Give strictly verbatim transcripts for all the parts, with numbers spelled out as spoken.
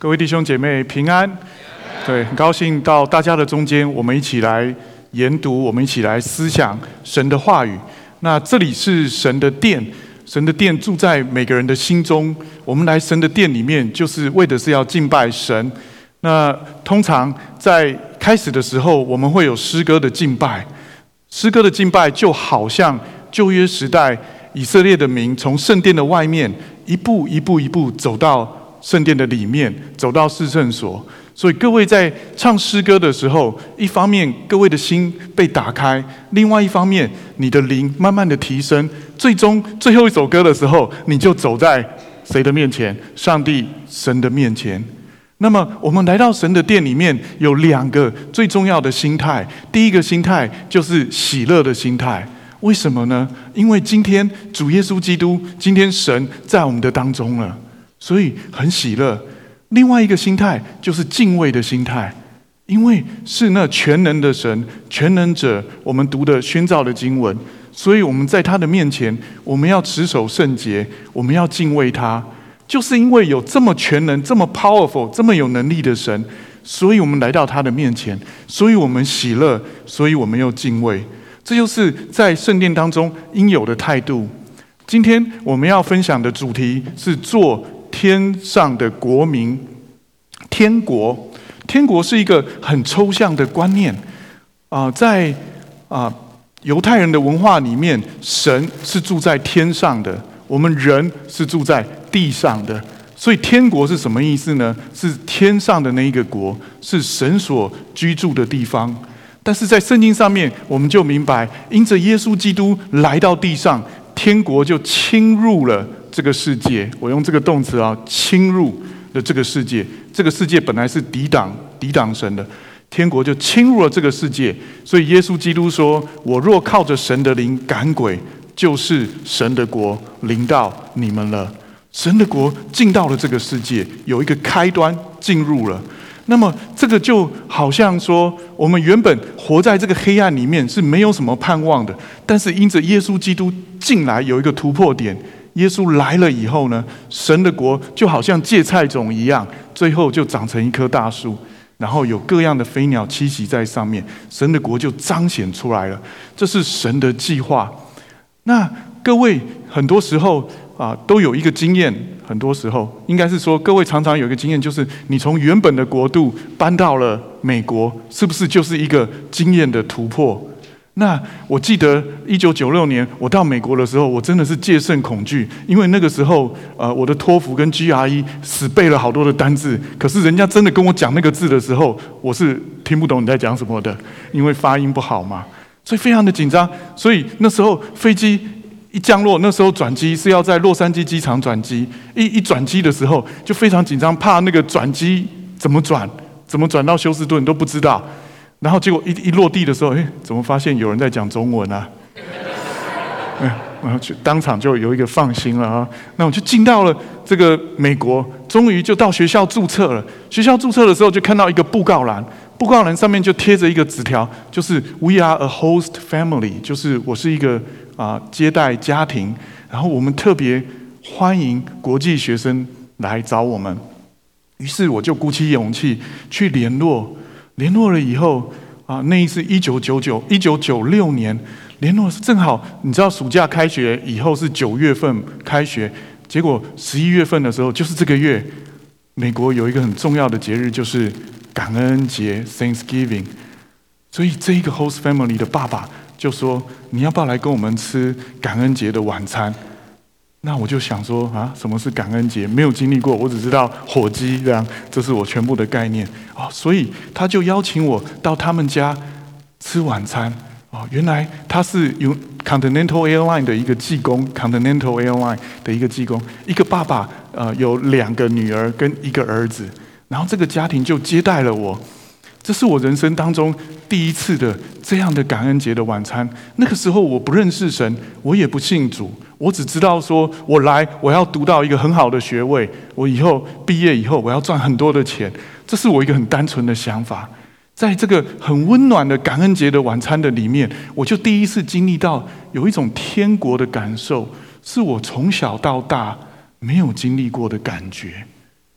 各位弟兄姐妹平安。对，很高兴到大家的中间，我们一起来研读，我们一起来思想神的话语。那这里是神的殿，神的殿住在每个人的心中。我们来神的殿里面，就是为的是要敬拜神。那通常在开始的时候，我们会有诗歌的敬拜。诗歌的敬拜就好像旧约时代以色列的民从圣殿的外面一步一步一步走到圣殿的里面，走到至圣所。所以各位在唱诗歌的时候，一方面各位的心被打开，另外一方面你的灵慢慢的提升，最终最后一首歌的时候，你就走在谁的面前？上帝神的面前。那么我们来到神的殿里面，有两个最重要的心态。第一个心态就是喜乐的心态。为什么呢？因为今天主耶稣基督，今天神在我们的当中了，所以很喜乐。另外一个心态就是敬畏的心态，因为是那全能的神，全能者，我们读的宣召的经文，所以我们在他的面前，我们要持守圣洁，我们要敬畏他。就是因为有这么全能、这么 powerful、这么有能力的神，所以我们来到他的面前，所以我们喜乐，所以我们又敬畏。这就是在圣殿当中应有的态度。今天我们要分享的主题是做天上的国民。天国，天国是一个很抽象的观念啊、呃，在啊、呃、犹太人的文化里面，神是住在天上的，我们人是住在地上的。所以天国是什么意思呢？是天上的那一个国，是神所居住的地方。但是在圣经上面，我们就明白，因着耶稣基督来到地上，天国就侵入了这个世界。我用这个动词啊，侵入了这个世界。这个世界本来是抵挡抵挡神的，天国就侵入了这个世界。所以耶稣基督说：“我若靠着神的灵赶鬼，就是神的国临到你们了。”神的国进到了这个世界，有一个开端进入了。那么这个就好像说，我们原本活在这个黑暗里面是没有什么盼望的，但是因着耶稣基督进来，有一个突破点。耶稣来了以后呢，神的国就好像芥菜种一样，最后就长成一棵大树，然后有各样的飞鸟栖息在上面，神的国就彰显出来了。这是神的计划。那各位很多时候啊，都有一个经验，很多时候应该是说，各位常常有一个经验，就是你从原本的国度搬到了美国，是不是就是一个经验的突破？那我记得一九九六年我到美国的时候，我真的是戒慎恐惧，因为那个时候呃，我的托福跟 G R E 死背了好多的单字，可是人家真的跟我讲那个字的时候，我是听不懂你在讲什么的，因为发音不好嘛，所以非常的紧张。所以那时候飞机一降落，那时候转机是要在洛杉矶机场转机，一一转机的时候就非常紧张，怕那个转机怎么转，怎么转到休斯顿都不知道。然后结果一一落地的时候，哎，怎么发现有人在讲中文啊？哎，然后就当场就有一个放心了啊。那我就进到了这个美国，终于就到学校注册了。学校注册的时候，就看到一个布告栏，布告栏上面就贴着一个纸条，就是 "We are a host family"， 就是我是一个啊、呃、接待家庭，然后我们特别欢迎国际学生来找我们。于是我就鼓起勇气去联络。联络了以后啊，那一次一九九九一九九六年联络，正好你知道暑假开学以后是九月份开学，结果十一月份的时候，就是这个月，美国有一个很重要的节日，就是感恩节 Thanksgiving。所以这一个 host family 的爸爸就说：“你要不要来跟我们吃感恩节的晚餐？”那我就想说啊，什么是感恩节？没有经历过，我只知道火鸡这样，这是我全部的概念哦。所以他就邀请我到他们家吃晚餐哦。原来他是有 Continental Airline 的一个技工 ，Continental Airline 的一个技工，一个爸爸呃有两个女儿跟一个儿子，然后这个家庭就接待了我。这是我人生当中第一次的这样的感恩节的晚餐。那个时候我不认识神，我也不信主，我只知道说我来我要读到一个很好的学位，我以后毕业以后我要赚很多的钱，这是我一个很单纯的想法。在这个很温暖的感恩节的晚餐的里面，我就第一次经历到有一种天国的感受，是我从小到大没有经历过的感觉。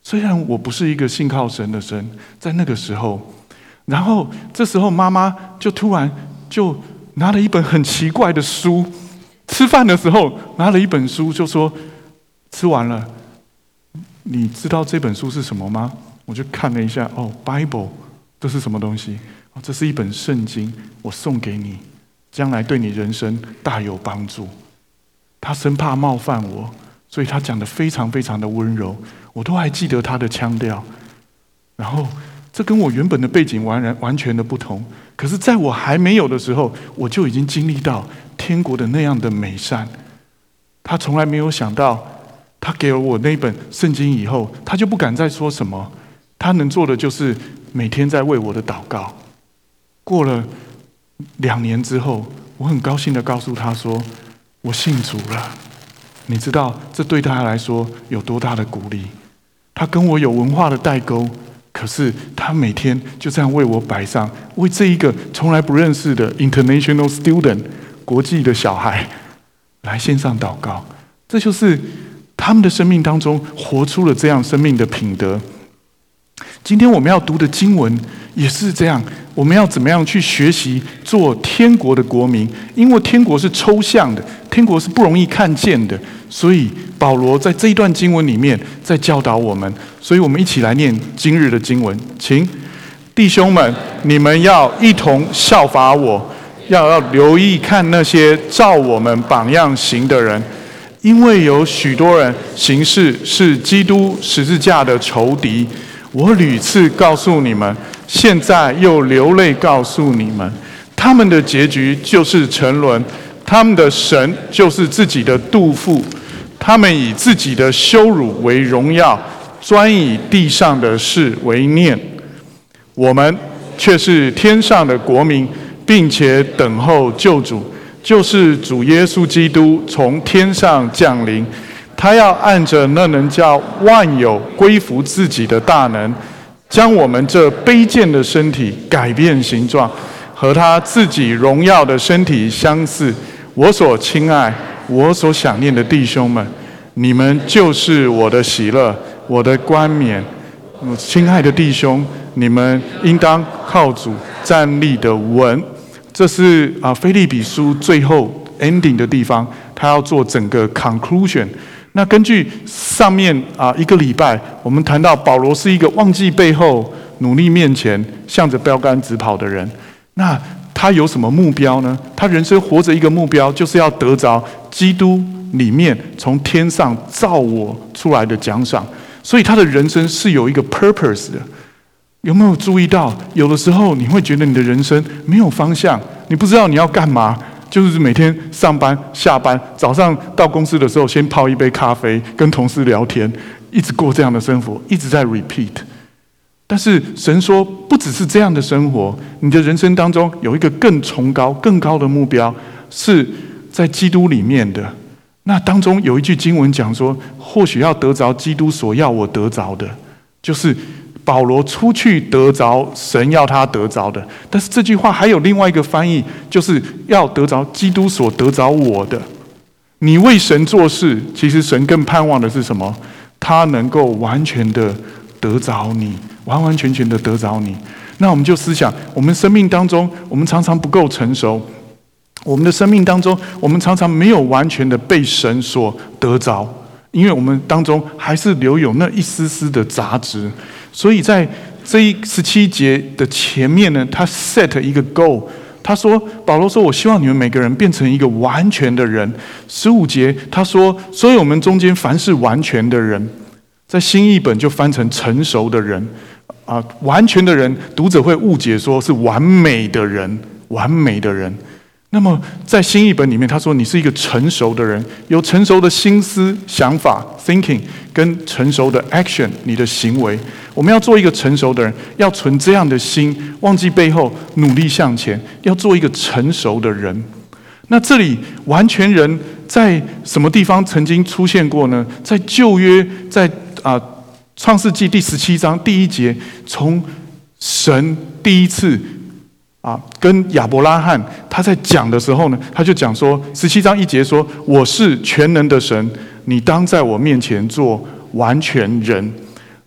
虽然我不是一个信靠神的人，在那个时候，然后这时候妈妈就突然就拿了一本很奇怪的书，吃饭的时候拿了一本书，就说吃完了，你知道这本书是什么吗？我就看了一下，哦 ，Bible， 这是什么东西？哦，这是一本圣经，我送给你，将来对你人生大有帮助。他生怕冒犯我，所以他讲得非常非常的温柔，我都还记得他的腔调。然后这跟我原本的背景完然完全的不同。可是在我还没有的时候，我就已经经历到天国的那样的美善。他从来没有想到，他给了我那本圣经以后，他就不敢再说什么。他能做的就是每天在为我的祷告。过了两年之后，我很高兴的告诉他说，我信主了。你知道这对他来说有多大的鼓励？他跟我有文化的代沟，可是他每天就这样为我摆上，为这一个从来不认识的 international student 国际的小孩来线上祷告。这就是他们的生命当中活出了这样生命的品德。今天我们要读的经文也是这样，我们要怎么样去学习做天国的国民？因为天国是抽象的，天国是不容易看见的，所以保罗在这一段经文里面在教导我们。所以我们一起来念今日的经文，请弟兄们，你们要一同效法我，要要留意看那些照我们榜样行的人，因为有许多人行事是基督十字架的仇敌。我屡次告诉你们，现在又流泪告诉你们，他们的结局就是沉沦，他们的神就是自己的肚腹，他们以自己的羞辱为荣耀，专以地上的事为念。我们却是天上的国民，并且等候救主，就是主耶稣基督从天上降临。他要按着那能叫万有归服自己的大能，将我们这卑贱的身体改变形状，和他自己荣耀的身体相似。我所亲爱、我所想念的弟兄们，你们就是我的喜乐，我的冠冕。亲爱的弟兄，你们应当靠主站立的稳。这是啊，腓立比书最后 ending 的地方，他要做整个 conclusion。那根据上面啊一个礼拜，我们谈到保罗是一个忘记背后、努力面前、向着标杆直跑的人。那他有什么目标呢？他人生活着一个目标，就是要得着基督里面从天上造我出来的奖赏。所以他的人生是有一个 purpose 的。有没有注意到，有的时候你会觉得你的人生没有方向，你不知道你要干嘛。就是每天上班、下班，早上到公司的时候，先泡一杯咖啡，跟同事聊天，一直过这样的生活，一直在 repeat。但是神说，不只是这样的生活，你的人生当中有一个更崇高、更高的目标，是在基督里面的。那当中有一句经文讲说，或许要得着基督所要我得着的，就是保罗出去得着神要他得着的。但是这句话还有另外一个翻译，就是要得着基督所得着我的。你为神做事，其实神更盼望的是什么？他能够完全的得着你，完完全全的得着你。那我们就思想，我们生命当中，我们常常不够成熟，我们的生命当中，我们常常没有完全的被神所得着，因为我们当中还是留有那一丝丝的杂质。所以在这一十七节的前面呢，他 set 一个 goal， 他说，保罗说，我希望你们每个人变成一个完全的人。十五节他说，所以我们中间凡是完全的人，在新译本就翻成成熟的人啊，完全的人，读者会误解说是完美的人，完美的人。那么在新译本里面，他说你是一个成熟的人，有成熟的心思、想法 thinking， 跟成熟的 action， 你的行为。我们要做一个成熟的人，要存这样的心，忘记背后，努力向前，要做一个成熟的人。那这里完全人在什么地方曾经出现过呢？在旧约，在啊创世纪第十七章第一节，从神第一次啊，跟亚伯拉罕他在讲的时候呢，他就讲说，十七章一节说：“我是全能的神，你当在我面前做完全人。”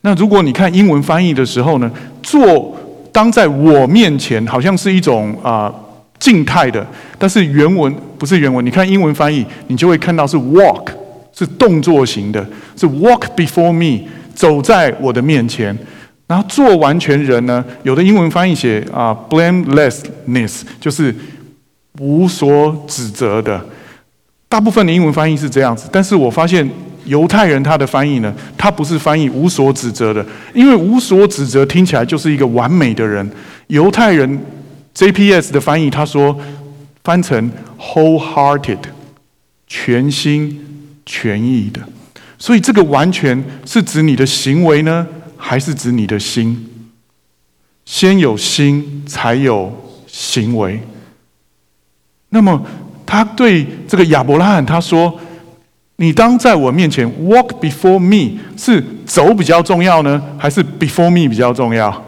那如果你看英文翻译的时候呢，做当在我面前，好像是一种啊、呃、静态的，但是原文不是原文。你看英文翻译，你就会看到是 walk， 是动作型的，是 walk before me， 走在我的面前。然后做完全人呢，有的英文翻译写啊、呃、blamelessness， 就是无所指责的。大部分的英文翻译是这样子，但是我发现犹太人他的翻译呢，他不是翻译无所指责的，因为无所指责听起来就是一个完美的人。犹太人 J P S 的翻译他说翻成 wholehearted， 全心全意的。所以这个完全是指你的行为呢，还是指你的心？先有心才有行为。那么他对这个亚伯拉罕他说，你当在我面前 walk before me， 是走比较重要呢，还是 before me 比较重要？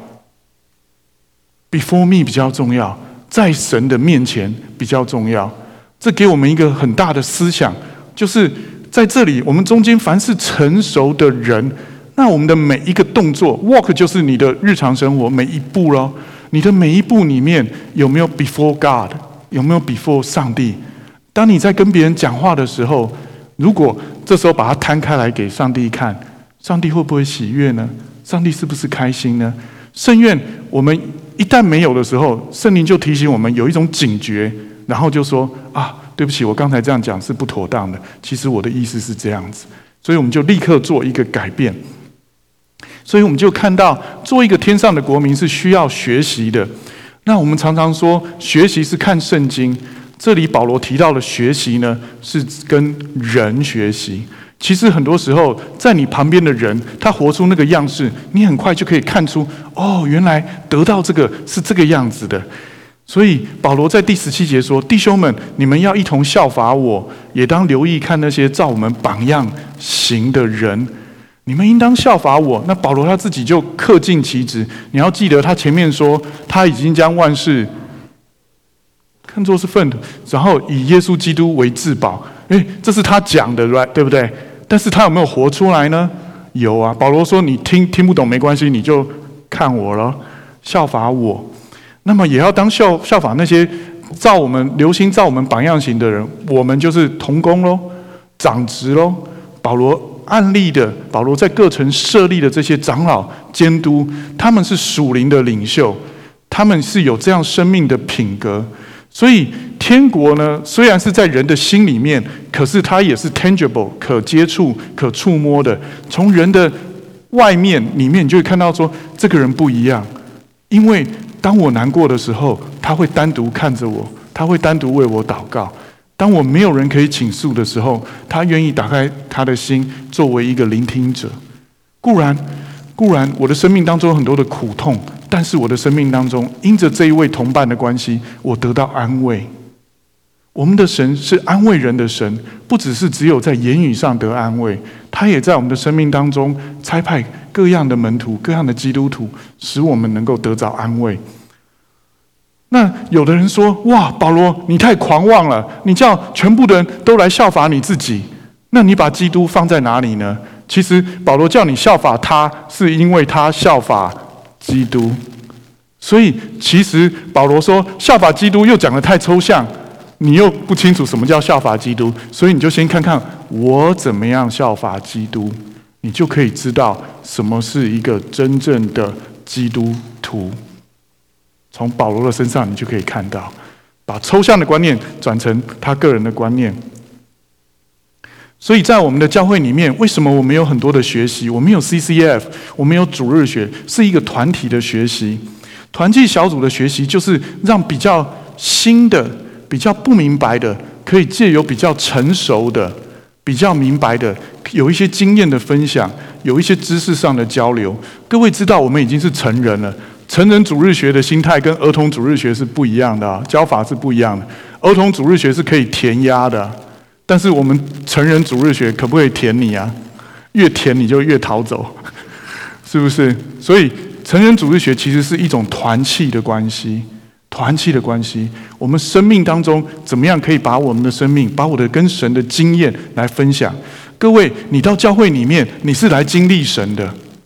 before me 比较重要，在神的面前比较重要。这给我们一个很大的思想，就是在这里我们中间凡是成熟的人，那我们的每一个动作 walk 就是你的日常生活每一步咯，你的每一步里面有没有 before God， 有没有 before 上帝？当你在跟别人讲话的时候，如果这时候把它摊开来给上帝看，上帝会不会喜悦呢？上帝是不是开心呢？圣愿我们一旦没有的时候，圣灵就提醒我们有一种警觉，然后就说啊，对不起，我刚才这样讲是不妥当的，其实我的意思是这样子，所以我们就立刻做一个改变。所以我们就看到，做一个天上的国民是需要学习的。那我们常常说，学习是看圣经。这里保罗提到的学习呢，是跟人学习。其实很多时候，在你旁边的人，他活出那个样式，你很快就可以看出，哦，原来得到这个是这个样子的。所以保罗在第十七节说：“弟兄们，你们要一同效法我，也当留意看那些照我们榜样行的人。你们应当效法我。”那保罗他自己就恪尽其职。你要记得，他前面说他已经将万事看作是粪土，然后以耶稣基督为至宝。哎，这是他讲的，对不对？但是他有没有活出来呢？有啊。保罗说：“你听听不懂没关系，你就看我了，效法我。那么也要当效效法那些照我们留心照我们榜样型的人，我们就是同工咯，长职咯。保罗案例的，保罗在各城设立的这些长老监督，他们是属灵的领袖，他们是有这样生命的品格。所以天国呢，虽然是在人的心里面，可是它也是 tangible， 可接触、可触摸的。从人的外面、里面，你就会看到说，这个人不一样。因为当我难过的时候，他会单独看着我，他会单独为我祷告。当我没有人可以倾诉的时候，他愿意打开他的心，作为一个聆听者。固然，固然，我的生命当中有很多的苦痛。但是我的生命当中，因着这一位同伴的关系，我得到安慰。我们的神是安慰人的神，不只是只有在言语上得安慰，他也在我们的生命当中差派各样的门徒、各样的基督徒，使我们能够得到安慰。那有的人说：“哇，保罗，你太狂妄了！你叫全部的人都来效法你自己，那你把基督放在哪里呢？”其实保罗叫你效法他，是因为他效法基督。所以其实保罗说效法基督又讲得太抽象，你又不清楚什么叫效法基督，所以你就先看看我怎么样效法基督，你就可以知道什么是一个真正的基督徒。从保罗的身上你就可以看到，把抽象的观念转成他个人的观念。所以在我们的教会里面，为什么我们有很多的学习？我们有 C C F， 我们有主日学，是一个团体的学习。团契小组的学习，就是让比较新的、比较不明白的，可以借由比较成熟的、比较明白的，有一些经验的分享，有一些知识上的交流。各位知道，我们已经是成人了。成人主日学的心态跟儿童主日学是不一样的啊，教法是不一样的。儿童主日学是可以填鸭的。但是我们成人主日学可不可以填你啊？越填你就越逃走，是不是？所以成人主日学其实是一种团契的关系，团契的关系。我们生命当中怎么样可以把我们的生命，把我的跟神的经验来分享？各位，你到教会里面，你是来经历神的，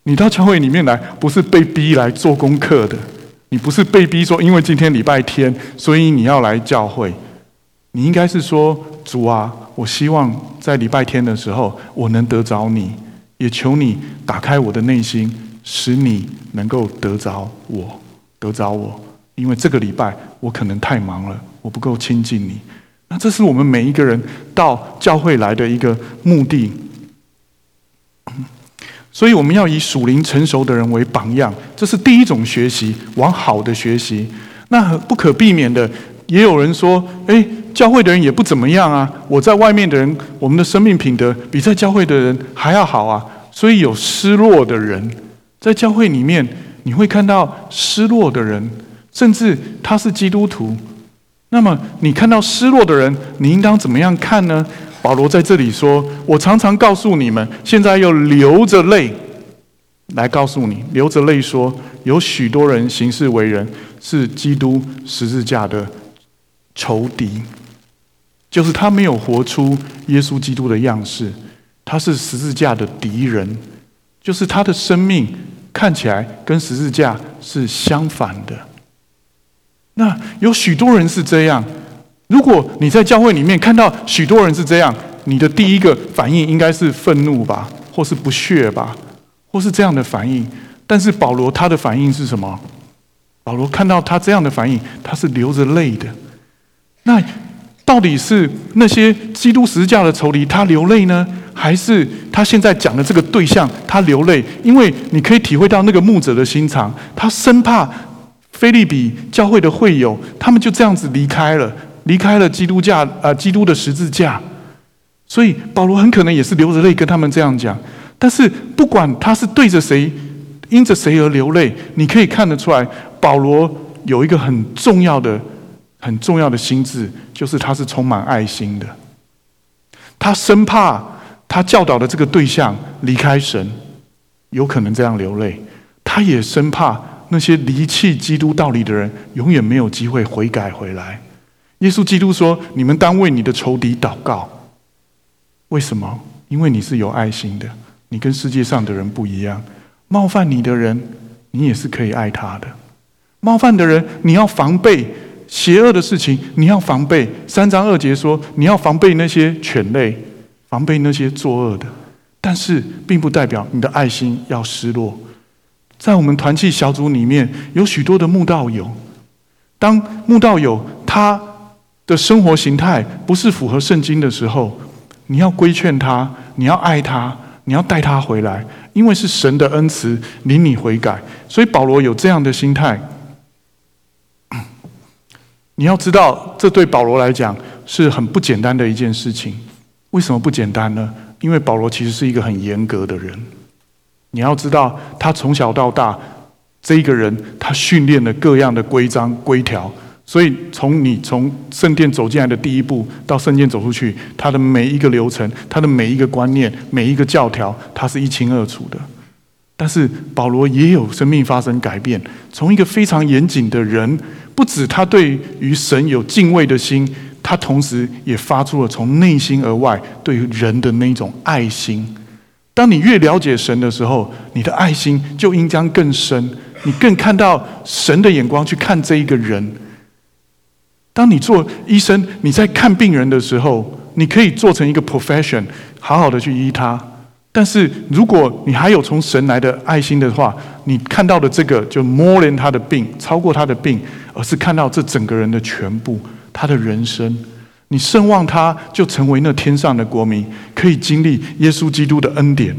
你到教会里面来，不是被逼来做功课的，你不是被逼说，因为今天礼拜天，所以你要来教会。你应该是说，主啊，我希望在礼拜天的时候，我能得着你，也求你打开我的内心，使你能够得着我，得着我。因为这个礼拜我可能太忙了，我不够亲近你。那这是我们每一个人到教会来的一个目的。所以我们要以属灵成熟的人为榜样，这是第一种学习，往好的学习。那不可避免的，也有人说，哎，教会的人也不怎么样啊，我在外面的人，我们的生命品德比在教会的人还要好啊。所以有失落的人，在教会里面你会看到失落的人，甚至他是基督徒。那么你看到失落的人，你应当怎么样看呢？保罗在这里说，我常常告诉你们，现在又流着泪来告诉你，流着泪说，有许多人行事为人是基督十字架的仇敌，就是他没有活出耶稣基督的样式，他是十字架的敌人，就是他的生命看起来跟十字架是相反的。那有许多人是这样，如果你在教会里面看到许多人是这样，你的第一个反应应该是愤怒吧，或是不屑吧，或是这样的反应。但是保罗他的反应是什么？保罗看到他这样的反应，他是流着泪的。那到底是那些基督十字架的仇敌他流泪呢，还是他现在讲的这个对象他流泪？因为你可以体会到那个牧者的心肠，他生怕腓立比教会的会友他们就这样子离开了，离开了基督架呃基督的十字架，所以保罗很可能也是流着泪跟他们这样讲。但是不管他是对着谁，因着谁而流泪，你可以看得出来，保罗有一个很重要的、很重要的心志，就是他是充满爱心的。他生怕他教导的这个对象离开神，有可能这样流泪；他也生怕那些离弃基督道理的人，永远没有机会悔改回来。耶稣基督说：“你们当为你的仇敌祷告。”为什么？因为你是有爱心的，你跟世界上的人不一样。冒犯你的人，你也是可以爱他的。冒犯的人，你要防备邪恶的事情，你要防备。三章二节说，你要防备那些犬类，防备那些作恶的。但是，并不代表你的爱心要失落。在我们团契小组里面，有许多的慕道友。当慕道友他的生活形态不是符合圣经的时候，你要规劝他，你要爱他，你要带他回来，因为是神的恩慈领你悔改。所以保罗有这样的心态。你要知道，这对保罗来讲是很不简单的一件事情。为什么不简单呢？因为保罗其实是一个很严格的人。你要知道，他从小到大，这一个人他训练了各样的规章规条，所以从你从圣殿走进来的第一步到圣殿走出去，他的每一个流程，他的每一个观念，每一个教条，他是一清二楚的。但是保罗也有生命发生改变，从一个非常严谨的人，不止他对于神有敬畏的心，他同时也发出了从内心而外对于人的那种爱心。当你越了解神的时候，你的爱心就应将更深，你更看到神的眼光去看这一个人。当你做医生，你在看病人的时候，你可以做成一个 profession， 好好的去医他。但是如果你还有从神来的爱心的话，你看到的这个就 more than 他的病，超过他的病，而是看到这整个人的全部，他的人生。你圣望他，就成为那天上的国民，可以经历耶稣基督的恩典。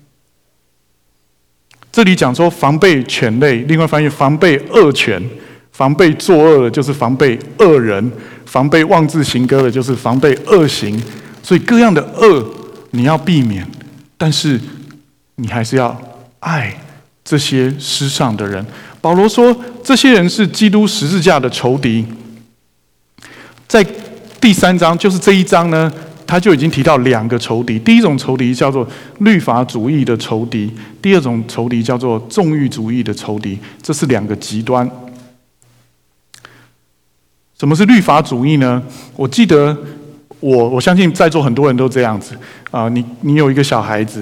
这里讲说防备犬类，另外翻译防备恶犬，防备作恶的就是防备恶人，防备妄自行歌的就是防备恶行。所以各样的恶你要避免，但是你还是要爱这些失丧的人。保罗说，这些人是基督十字架的仇敌。在第三章，就是这一章呢，他就已经提到两个仇敌。第一种仇敌叫做律法主义的仇敌，第二种仇敌叫做纵欲主义的仇敌。这是两个极端。什么是律法主义呢？我记得我我相信在座很多人都这样子啊、呃，你你有一个小孩子，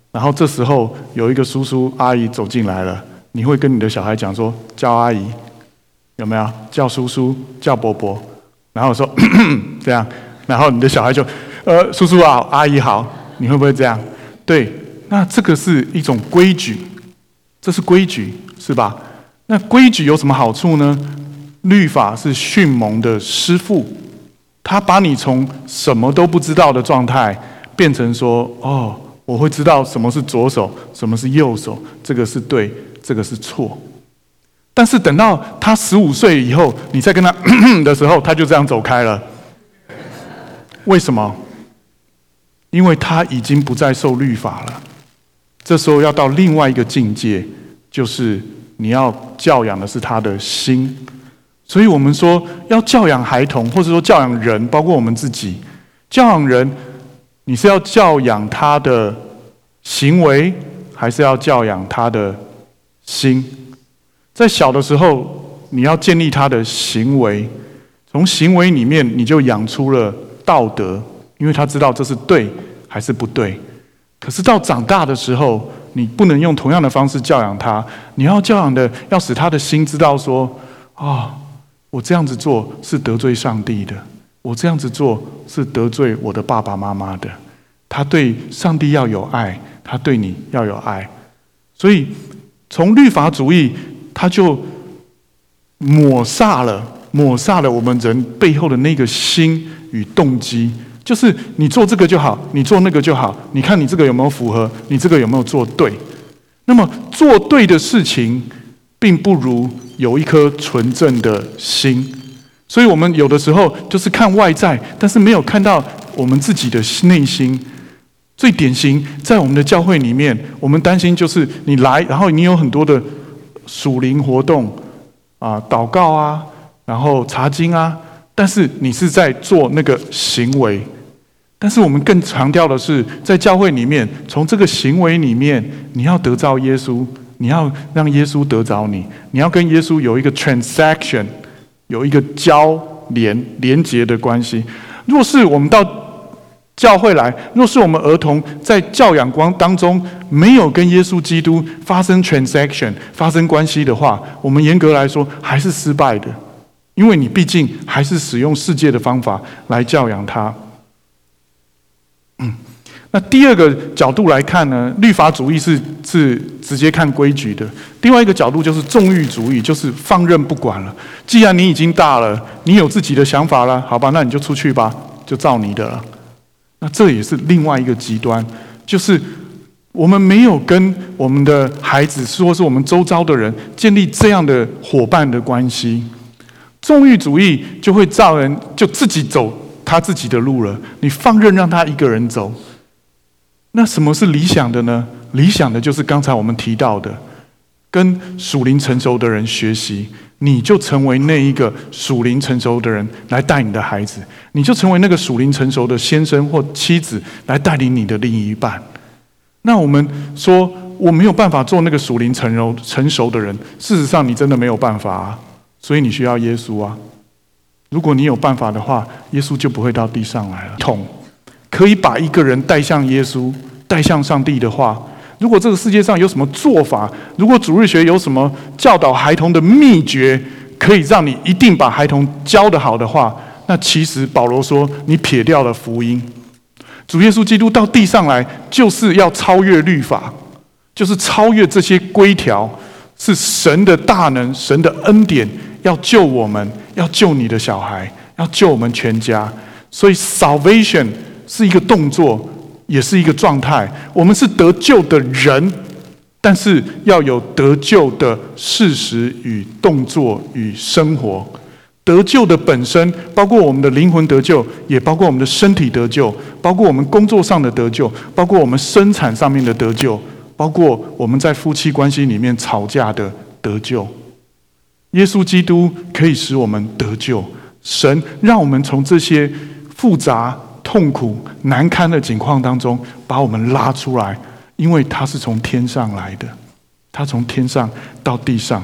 然后这时候有一个叔叔阿姨走进来了，你会跟你的小孩讲说叫阿姨，有没有？叫叔叔，叫伯伯，然后说咳咳这样，然后你的小孩就呃叔叔好，阿姨好，你会不会这样？对，那这个是一种规矩，这是规矩，是吧？那规矩有什么好处呢？律法是训蒙的师傅，他把你从什么都不知道的状态变成说，哦，我会知道什么是左手，什么是右手，这个是对，这个是错。但是等到他十五岁以后，你再跟他咳咳的时候，他就这样走开了。为什么？因为他已经不再受律法了。这时候要到另外一个境界，就是你要教养的是他的心。所以我们说要教养孩童，或者说教养人，包括我们自己。教养人，你是要教养他的行为，还是要教养他的心？在小的时候，你要建立他的行为，从行为里面你就养出了道德，因为他知道这是对还是不对。可是到长大的时候，你不能用同样的方式教养他，你要教养的，要使他的心知道说，啊、哦，我这样子做是得罪上帝的，我这样子做是得罪我的爸爸妈妈的。他对上帝要有爱，他对你要有爱。所以从律法主义，他就抹煞了抹煞了我们人背后的那个心与动机，就是你做这个就好，你做那个就好，你看你这个有没有符合，你这个有没有做对。那么做对的事情并不如有一颗纯正的心。所以我们有的时候就是看外在，但是没有看到我们自己的内心。最典型在我们的教会里面，我们担心就是你来，然后你有很多的属灵活动啊，祷告啊，然后查经啊，但是你是在做那个行为。但是我们更强调的是，在教会里面，从这个行为里面，你要得着耶稣，你要让耶稣得着你，你要跟耶稣有一个 transaction， 有一个交连连结的关系。若是我们到教会来，若是我们儿童在教养光当中没有跟耶稣基督发生 transaction 发生关系的话，我们严格来说还是失败的，因为你毕竟还是使用世界的方法来教养他。嗯，那第二个角度来看呢，律法主义是是直接看规矩的。另外一个角度就是纵欲主义，就是放任不管了。既然你已经大了，你有自己的想法了，好吧，那你就出去吧，就照你的了。那这也是另外一个极端，就是我们没有跟我们的孩子，或是我们周遭的人建立这样的伙伴的关系。纵欲主义就会造人就自己走他自己的路了，你放任让他一个人走。那什么是理想的呢？理想的就是刚才我们提到的，跟属灵成熟的人学习，你就成为那一个属灵成熟的人来带你的孩子，你就成为那个属灵成熟的先生或妻子来带领你的另一半。那我们说我没有办法做那个属灵成熟成熟的人，事实上你真的没有办法啊，所以你需要耶稣啊。如果你有办法的话，耶稣就不会到地上来了。统可以把一个人带向耶稣，带向上帝的话，如果这个世界上有什么做法，如果主日学有什么教导孩童的秘诀，可以让你一定把孩童教得好的话，那其实保罗说你撇掉了福音。主耶稣基督到地上来，就是要超越律法，就是超越这些规条，是神的大能，神的恩典，要救我们，要救你的小孩，要救我们全家。所以 salvation 是一个动作，也是一个状态。我们是得救的人，但是要有得救的事实与动作与生活。得救的本身包括我们的灵魂得救，也包括我们的身体得救，包括我们工作上的得救，包括我们生产上面的得救，包括我们在夫妻关系里面吵架的得救。耶稣基督可以使我们得救，神让我们从这些复杂、痛苦、难堪的境况当中把我们拉出来，因为他是从天上来的，他从天上到地上。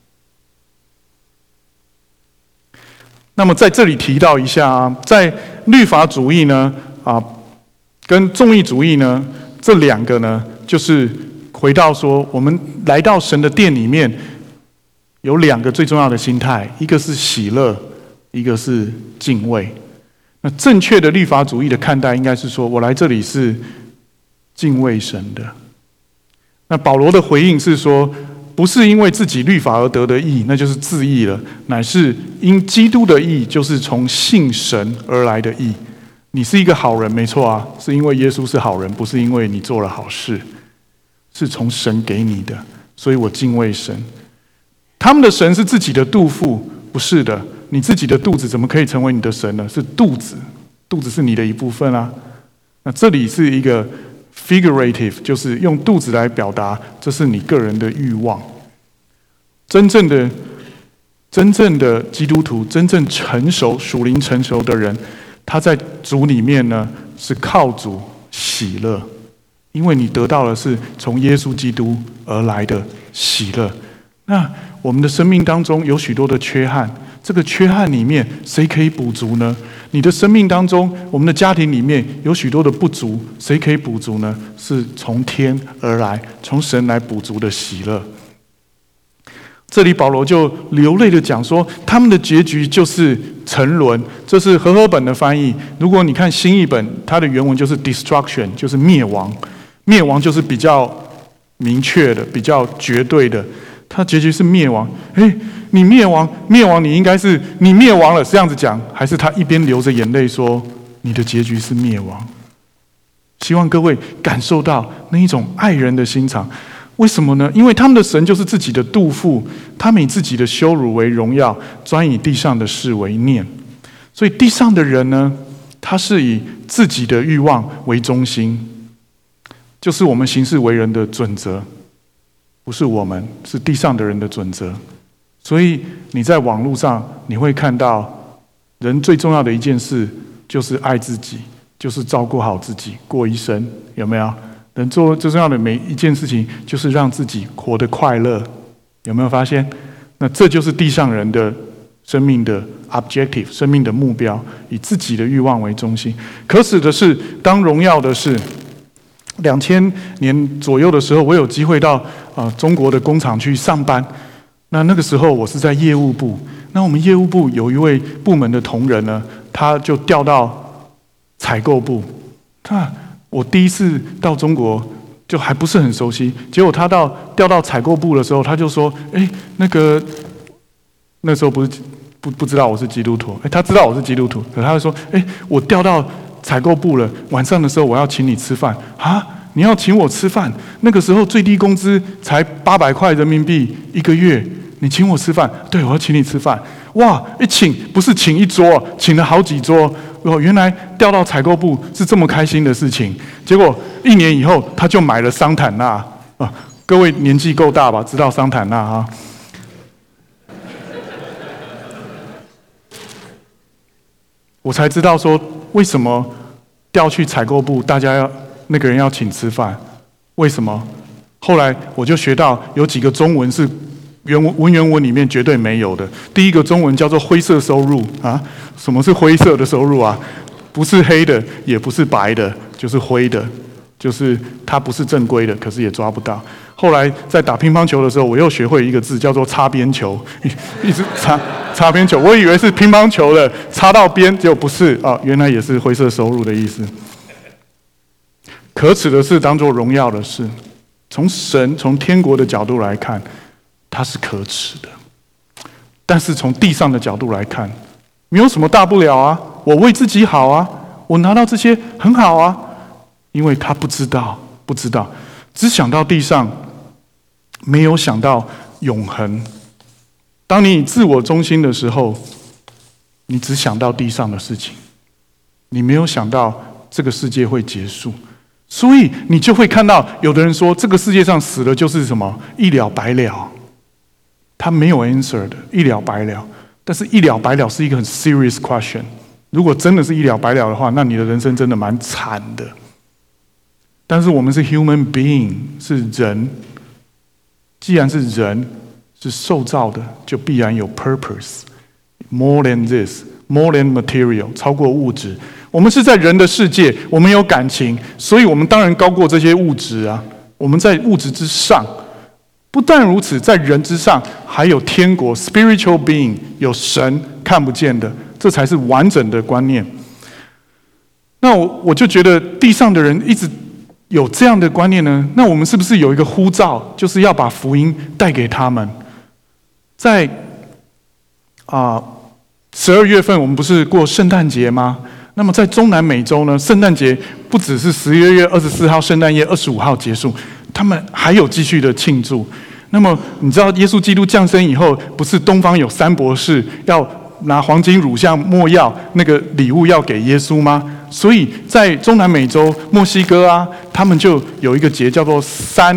那么在这里提到一下啊，在律法主义呢啊，跟纵欲主义呢，这两个呢， 就是回到说，我们来到神的殿里面，有两个最重要的心态，一个是喜乐，一个是敬畏。那正确的律法主义的看待，应该是说我来这里是敬畏神的。那保罗的回应是说，不是因为自己律法而得的义，那就是自义了，乃是因基督的义，就是从信神而来的义。你是一个好人，没错啊，是因为耶稣是好人，不是因为你做了好事，是从神给你的，所以我敬畏神。他们的神是自己的肚腹，不是的，你自己的肚子怎么可以成为你的神呢？是肚子，肚子是你的一部分啊。那这里是一个 figurative， 就是用肚子来表达，这是你个人的欲望。真正的、真正的基督徒，真正成熟、属灵成熟的人，他在主里面呢，是靠主喜乐，因为你得到的是从耶稣基督而来的喜乐。那我们的生命当中有许多的缺憾，这个缺憾里面谁可以补足呢？你的生命当中，我们的家庭里面有许多的不足，谁可以补足呢？是从天而来，从神来补足的喜乐。这里保罗就流泪的讲说，他们的结局就是沉沦，这是和合本的翻译。如果你看新译本，它的原文就是 destruction， 就是灭亡。灭亡就是比较明确的、比较绝对的，它结局是灭亡。诶，你灭亡，灭亡，你应该是你灭亡了，是这样子讲，还是他一边流着眼泪说你的结局是灭亡？希望各位感受到那一种爱人的心肠。为什么呢？因为他们的神就是自己的肚腹，他们以自己的羞辱为荣耀，专以地上的事为念。所以地上的人呢，他是以自己的欲望为中心，就是我们行事为人的准则，不是我们，是地上的人的准则。所以你在网络上你会看到，人最重要的一件事就是爱自己，就是照顾好自己，过一生，有没有？人做最重要的每一件事情，就是让自己活得快乐，有没有发现？那这就是地上人的生命的 objective， 生命的目标，以自己的欲望为中心。可耻的是，当荣耀的是，两千年左右的时候，我有机会到呃中国的工厂去上班。那那个时候我是在业务部，那我们业务部有一位部门的同仁呢，他就调到采购部。他我第一次到中国就还不是很熟悉，结果他到调到采购部的时候，他就说：“哎，那个那时候不是不不知道我是基督徒，哎，他知道我是基督徒，可他就说：哎，我调到采购部了，晚上的时候我要请你吃饭啊！你要请我吃饭？那个时候最低工资才八百块人民币一个月，你请我吃饭？对，我要请你吃饭。哇，一请不是请一桌，请了好几桌。”哦，原来调到采购部是这么开心的事情。结果一年以后，他就买了桑坦纳啊！各位年纪够大吧？知道桑坦纳啊？我才知道说为什么调去采购部，大家要那个人要请吃饭，为什么？后来我就学到有几个中文是原文文言文里面绝对没有的。第一个中文叫做灰色收入啊，什么是灰色的收入啊？不是黑的，也不是白的，就是灰的，就是它不是正规的，可是也抓不到。后来在打乒乓球的时候，我又学会一个字，叫做擦边球，一直擦擦边球。我以为是乒乓球的擦到边，结果不是啊，原来也是灰色收入的意思。可耻的是当作荣耀的事，从神从天国的角度来看，它是可耻的，但是从地上的角度来看，没有什么大不了啊！我为自己好啊，我拿到这些很好啊，因为他不知道，不知道，只想到地上，没有想到永恒。当你以自我中心的时候，你只想到地上的事情，你没有想到这个世界会结束，所以你就会看到有的人说，这个世界上死了就是什么一了百了。他没有 answer 的，一了百了。但是一了百了是一个很 serious question。如果真的是一了百了的话，那你的人生真的蛮惨的。但是我们是 human being， 是人。既然是人，是受造的，就必然有 purpose。More than this, more than material， 超过物质。我们是在人的世界，我们有感情，所以我们当然高过这些物质啊。 我们在物质之上。不但如此，在人之上还有天国 spiritual being， 有神看不见的，这才是完整的观念。那我我就觉得地上的人一直有这样的观念呢，那我们是不是有一个呼召，就是要把福音带给他们？在啊十二月份，我们不是过圣诞节吗？那么在中南美洲呢，圣诞节不只是十一月二十四号圣诞夜二十五号结束，他们还有继续的庆祝。那么你知道耶稣基督降生以后，不是东方有三博士要拿黄金、乳香、没药那个礼物要给耶稣吗？所以在中南美洲墨西哥啊，他们就有一个节叫做三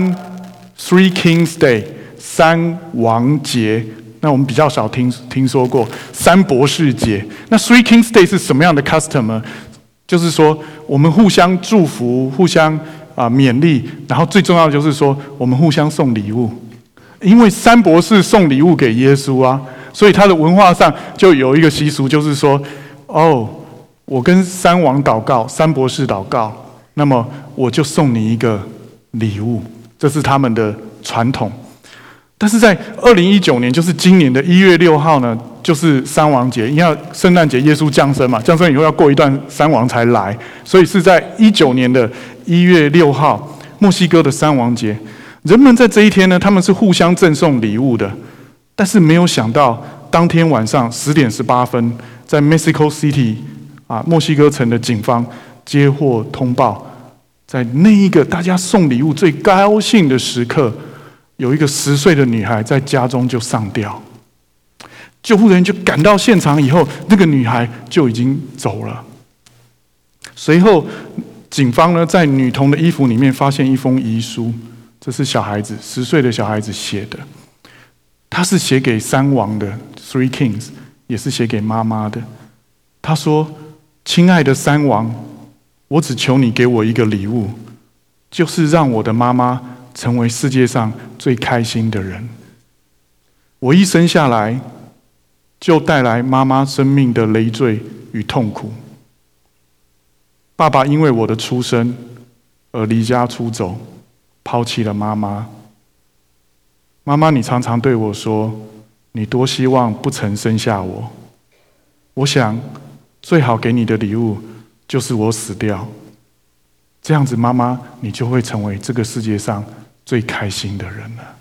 Three Kings Day 三王节。那我们比较少听听说过三博士节。那 Three Kings Day 是什么样的 custom 呢？就是说我们互相祝福，互相啊、呃、勉励，然后最重要的就是说我们互相送礼物。因为三博士送礼物给耶稣啊，所以他的文化上就有一个习俗，就是说，哦，我跟三王祷告，三博士祷告，那么我就送你一个礼物，这是他们的传统。但是在二零一九年，就是今年的一月六号呢，就是三王节，因为圣诞节耶稣降生嘛，降生以后要过一段三王才来，所以是在一九年的一月六号，墨西哥的三王节。人们在这一天呢，他们是互相赠送礼物的，但是没有想到，当天晚上十点十八分，在 Mexico City 啊墨西哥城的警方接获通报，在那一个大家送礼物最高兴的时刻，有一个十岁的女孩在家中就上吊。救护人员就赶到现场以后，那个女孩就已经走了。随后，警方呢在女童的衣服里面发现一封遗书。这是小孩子十岁的小孩子写的，他是写给三王的 Three Kings， 也是写给妈妈的。他说：“亲爱的三王，我只求你给我一个礼物，就是让我的妈妈成为世界上最开心的人。我一生下来就带来妈妈生命的累赘与痛苦。爸爸因为我的出生而离家出走。”抛弃了妈妈。妈妈，你常常对我说，你多希望不曾生下我。我想，最好给你的礼物就是我死掉。这样子，妈妈，你就会成为这个世界上最开心的人了。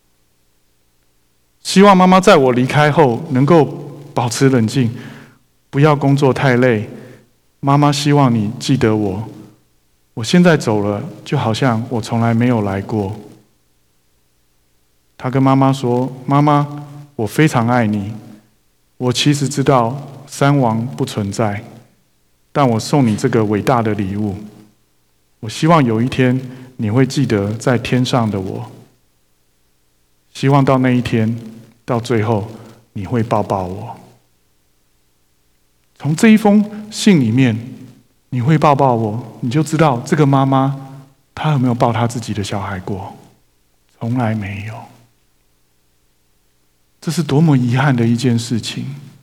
希望妈妈在我离开后能够保持冷静，不要工作太累。妈妈希望你记得我。我现在走了，就好像我从来没有来过。他跟妈妈说：“妈妈，我非常爱你。我其实知道三王不存在，但我送你这个伟大的礼物。我希望有一天你会记得在天上的我。希望到那一天，到最后你会抱抱我。”从这一封信里面，你会抱抱我，你就知道这个妈妈她有没有抱她自己的小孩过？从来没有。这是多么遗憾的一件事情！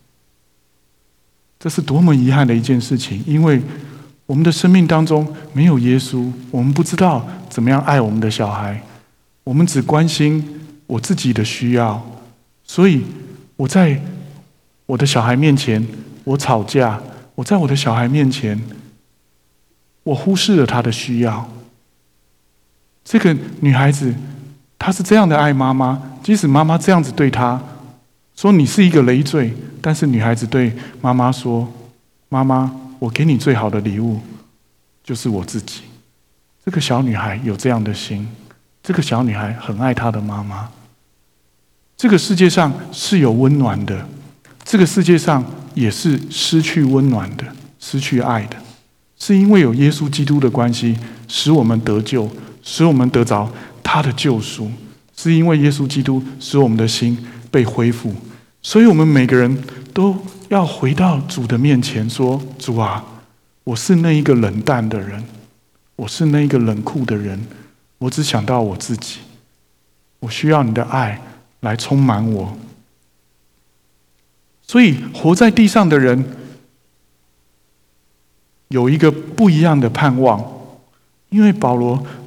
这是多么遗憾的一件事情！因为我们的生命当中没有耶稣，我们不知道怎么样爱我们的小孩，我们只关心我自己的需要，所以我在我的小孩面前，我吵架；我在我的小孩面前，我忽视了他的需要。这个女孩子，她是这样的爱妈妈，即使妈妈这样子对她，说你是一个累赘，但是女孩子对妈妈说：“妈妈，我给你最好的礼物，就是我自己。”这个小女孩有这样的心，这个小女孩很爱她的妈妈。这个世界上是有温暖的，这个世界上也是失去温暖的，失去爱的。是因为有耶稣基督的关系，使我们得救，使我们得着他的救赎。是因为耶稣基督使我们的心被恢复，所以我们每个人都要回到主的面前说：“主啊，我是那一个冷淡的人，我是那一个冷酷的人，我只想到我自己，我需要你的爱来充满我。”所以活在地上的人有一个不一样的盼望，因为保罗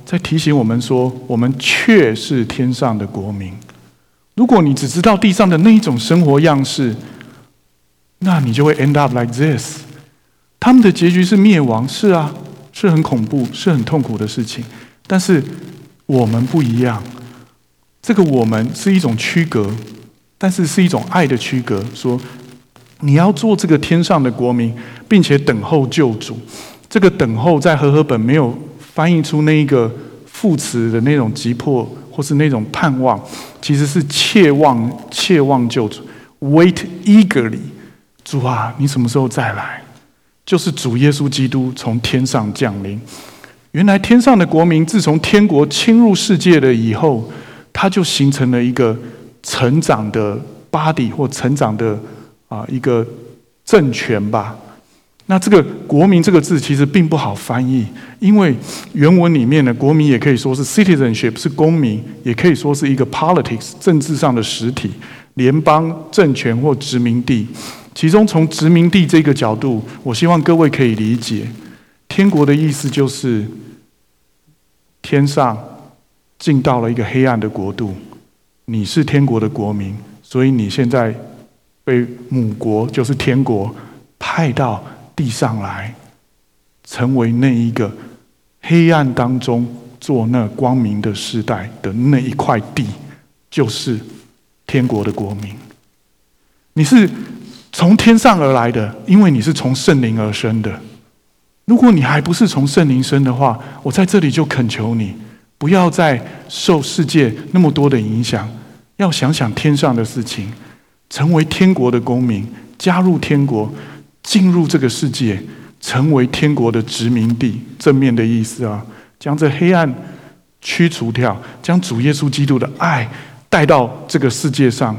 在提醒我们说，我们却是天上的国民。如果你只知道地上的那一种生活样式，那你就会 end up like this。他们的结局是灭亡，是啊，是很恐怖，是很痛苦的事情。但是我们不一样，这个我们是一种区隔，但是是一种爱的区隔。说你要做这个天上的国民，并且等候救主。这个等候在和合本没有翻译出那一个副词的那种急迫，或是那种盼望，其实是切望、切望救主 ，wait eagerly。主啊，你什么时候再来？就是主耶稣基督从天上降临。原来天上的国民自从天国侵入世界了以后，它就形成了一个成长的 body 或成长的啊一个政权吧。那这个国民这个字其实并不好翻译，因为原文里面的国民也可以说是 citizenship 是公民，也可以说是一个 politics 政治上的实体，联邦政权或殖民地。其中从殖民地这个角度，我希望各位可以理解，天国的意思就是天上进到了一个黑暗的国度，你是天国的国民，所以你现在被母国就是天国派到地上来，成为那一个黑暗当中做那光明的时代的那一块地，就是天国的国民。你是从天上而来的，因为你是从圣灵而生的。如果你还不是从圣灵生的话，我在这里就恳求你，不要再受世界那么多的影响，要想想天上的事情，成为天国的公民，加入天国，进入这个世界，成为天国的殖民地。正面的意思啊，将这黑暗驱除掉，将主耶稣基督的爱带到这个世界上。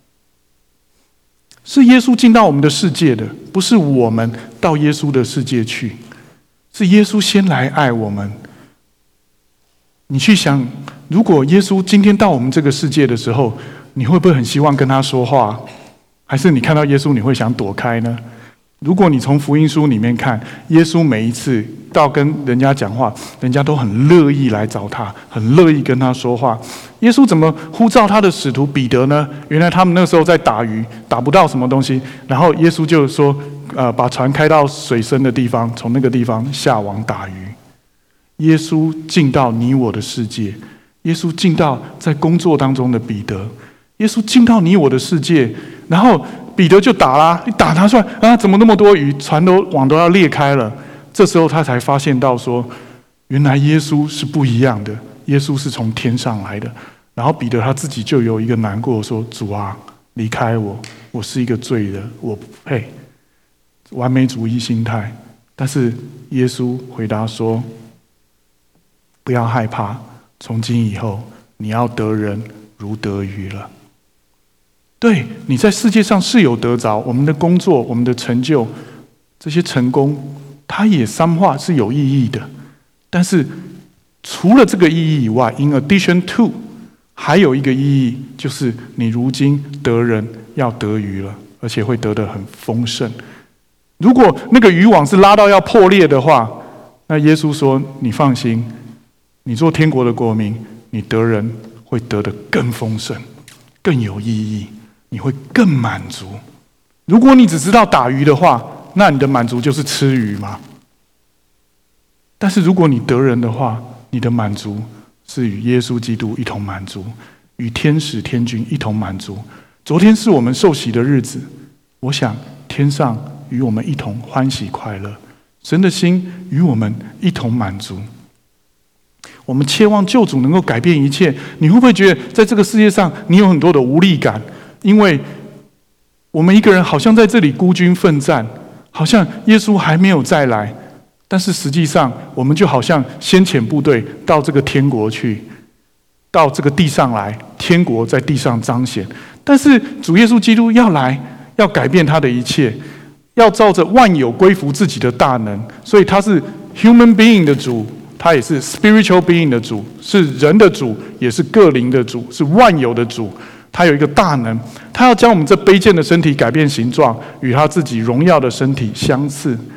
是耶稣进到我们的世界的，不是我们到耶稣的世界去。是耶稣先来爱我们。你去想，如果耶稣今天到我们这个世界的时候，你会不会很希望跟他说话？还是你看到耶稣你会想躲开呢？如果你从福音书里面看，耶稣每一次到跟人家讲话，人家都很乐意来找他，很乐意跟他说话。耶稣怎么呼召他的使徒彼得呢？原来他们那时候在打鱼，打不到什么东西，然后耶稣就说：“呃，把船开到水深的地方，从那个地方下网打鱼。”耶稣进到你我的世界，耶稣进到在工作当中的彼得，耶稣进到你我的世界，然后彼得就打啦，一打他出来啊，怎么那么多鱼，船都网都要裂开了。这时候他才发现到说，原来耶稣是不一样的，耶稣是从天上来的。然后彼得他自己就有一个难过说：“主啊，离开我，我是一个罪人，我不配。”完美主义心态。但是耶稣回答说：“不要害怕，从今以后你要得人如得鱼了。”对，你在世界上是有得着，我们的工作、我们的成就，这些成功，它也三化是有意义的。但是除了这个意义以外 ，in addition to， 还有一个意义，就是你如今得人要得鱼了，而且会得得很丰盛。如果那个渔网是拉到要破裂的话，那耶稣说：“你放心，你做天国的国民，你得人会得得更丰盛，更有意义。”你会更满足。如果你只知道打鱼的话，那你的满足就是吃鱼嘛。但是如果你得人的话，你的满足是与耶稣基督一同满足，与天使天君一同满足。昨天是我们受洗的日子，我想天上与我们一同欢喜快乐，神的心与我们一同满足。我们切望救主能够改变一切。你会不会觉得在这个世界上你有很多的无力感？因为我们一个人好像在这里孤军奋战，好像耶稣还没有再来，但是实际上我们就好像先遣部队到这个天国去，到这个地上来，天国在地上彰显。但是主耶稣基督要来，要改变他的一切，要照着万有归服自己的大能，所以他是 human being 的主，他也是 spiritual being 的主，是人的主，也是各灵的主，是万有的主。他有一个大能，他要将我们这卑贱的身体改变形状，与他自己荣耀的身体相似。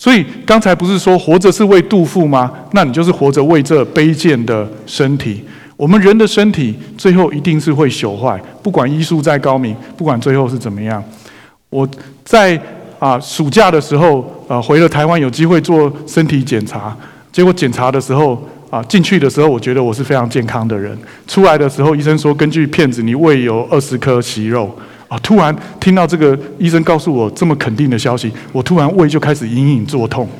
所以刚才不是说活着是为肚腹吗？那你就是活着为这卑贱的身体。我们人的身体最后一定是会朽坏，不管医术再高明，不管最后是怎么样。我在啊暑假的时候，呃回了台湾，有机会做身体检查，结果检查的时候啊进去的时候，我觉得我是非常健康的人。出来的时候，医生说根据片子，你胃有二十颗息肉。啊！突然听到这个医生告诉我这么肯定的消息，我突然胃就开始隐隐作痛。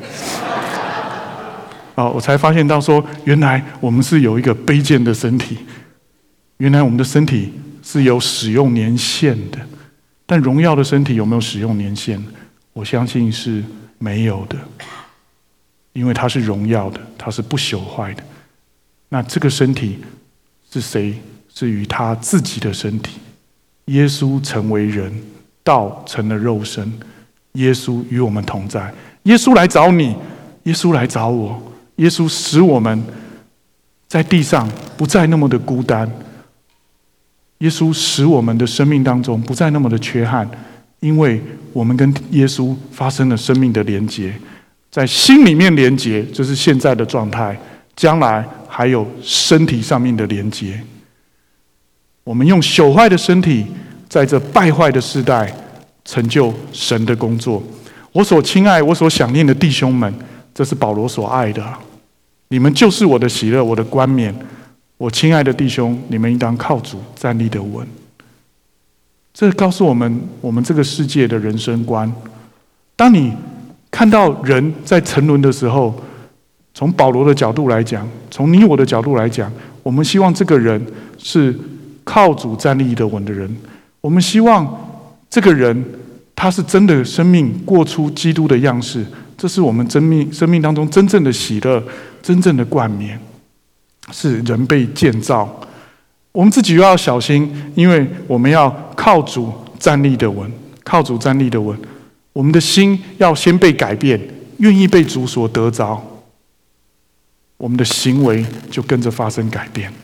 啊！我才发现到说，原来我们是有一个卑贱的身体，原来我们的身体是有使用年限的。但荣耀的身体有没有使用年限？我相信是没有的，因为它是荣耀的，它是不朽坏的。那这个身体是谁？是与他自己的身体。耶稣成为人，道成了肉身，耶稣与我们同在。耶稣来找你，耶稣来找我，耶稣使我们在地上不再那么的孤单。耶稣使我们的生命当中不再那么的缺憾，因为我们跟耶稣发生了生命的连结，在心里面连结，这是现在的状态，将来还有身体上面的连结。我们用朽坏的身体，在这败坏的世代，成就神的工作。我所亲爱、我所想念的弟兄们，这是保罗所爱的。你们就是我的喜乐，我的冠冕。我亲爱的弟兄，你们应当靠主站立得稳。这告诉我们，我们这个世界的人生观。当你看到人在沉沦的时候，从保罗的角度来讲，从你我的角度来讲，我们希望这个人是靠主站立得稳的人。我们希望这个人他是真的生命过出基督的样式，这是我们生命生命当中真正的喜乐，真正的冠冕，是人被建造。我们自己又要小心，因为我们要靠主站立得稳，靠主站立得稳。我们的心要先被改变，愿意被主所得着，我们的行为就跟着发生改变。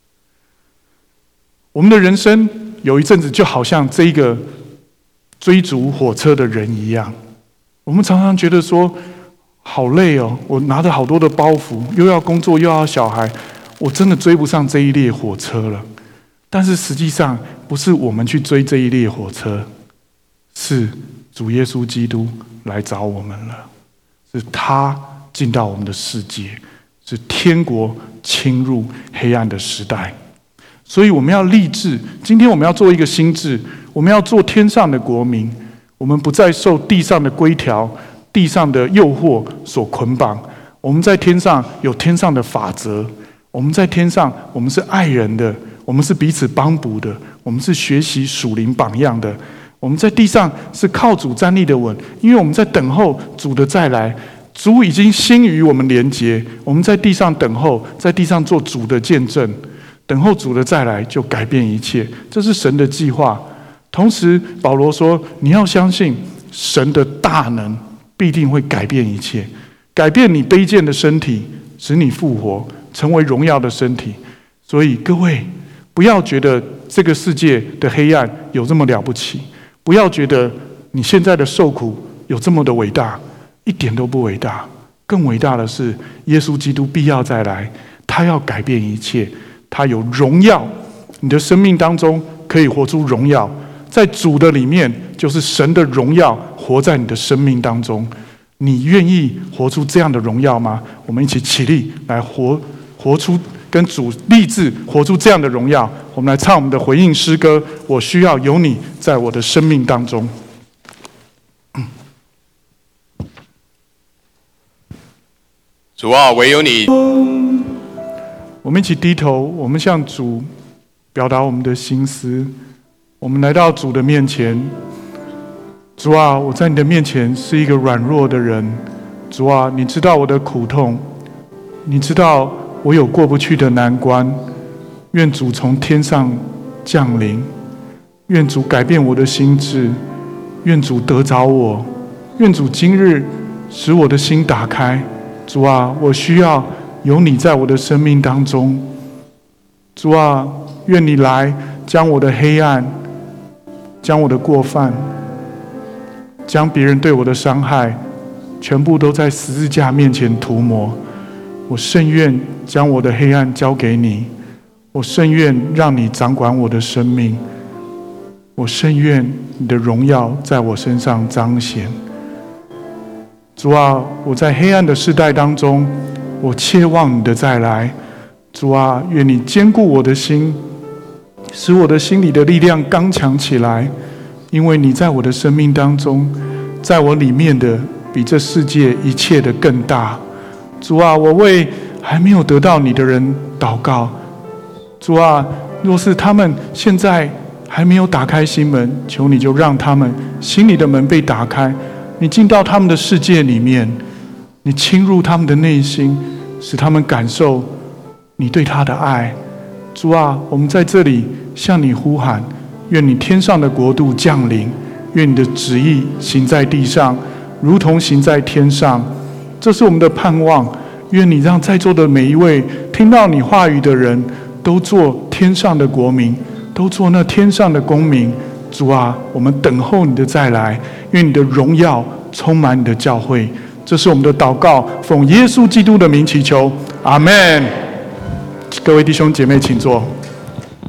我们的人生有一阵子就好像这一个追逐火车的人一样，我们常常觉得说好累哦，我拿着好多的包袱，又要工作又要小孩，我真的追不上这一列火车了。但是实际上不是我们去追这一列火车，是主耶稣基督来找我们了，是他进到我们的世界，是天国侵入黑暗的时代。所以我们要立志，今天我们要做一个心志，我们要做天上的国民，我们不再受地上的规条、地上的诱惑所捆绑。我们在天上有天上的法则，我们在天上，我们是爱人的，我们是彼此帮补的，我们是学习属灵榜样的。我们在地上是靠主站立的稳，因为我们在等候主的再来。主已经先与我们连结，我们在地上等候，在地上做主的见证。等候主的再来，就改变一切，这是神的计划。同时，保罗说：“你要相信神的大能必定会改变一切，改变你卑贱的身体，使你复活，成为荣耀的身体。”所以，各位不要觉得这个世界的黑暗有这么了不起，不要觉得你现在的受苦有这么的伟大，一点都不伟大。更伟大的是，耶稣基督必要再来，他要改变一切。他有荣耀，你的生命当中可以活出荣耀，在主的里面就是神的荣耀活在你的生命当中。你愿意活出这样的荣耀吗？我们一起起立来活活出跟主立志活出这样的荣耀。我们来唱我们的回应诗歌，我需要有你在我的生命当中。 主啊，唯有你。 我们一起低头，我们向主表达我们的心思。我们来到主的面前，主啊，我在你的面前是一个软弱的人。主啊，你知道我的苦痛，你知道我有过不去的难关。愿主从天上降临，愿主改变我的心志，愿主得着我，愿主今日使我的心打开。主啊，我需要有你在我的生命当中。主啊，愿你来将我的黑暗，将我的过犯，将别人对我的伤害全部都在十字架面前涂抹。我甚愿将我的黑暗交给你，我甚愿让你掌管我的生命，我甚愿你的荣耀在我身上彰显。主啊，我在黑暗的世代当中，我切望你的再来。主啊，愿你坚固我的心，使我的心里的力量刚强起来，因为你在我的生命当中，在我里面的比这世界一切的更大。主啊，我为还没有得到你的人祷告。主啊，若是他们现在还没有打开心门，求你就让他们心里的门被打开，你进到他们的世界里面，你侵入他们的内心，使他们感受你对他的爱。主啊，我们在这里向你呼喊，愿你天上的国度降临，愿你的旨意行在地上，如同行在天上。这是我们的盼望。愿你让在座的每一位听到你话语的人都做天上的国民，都做那天上的公民。主啊，我们等候你的再来，愿你的荣耀充满你的教会。这是我们的祷告，奉耶稣基督的名祈求，阿们。各位弟兄姐妹请坐。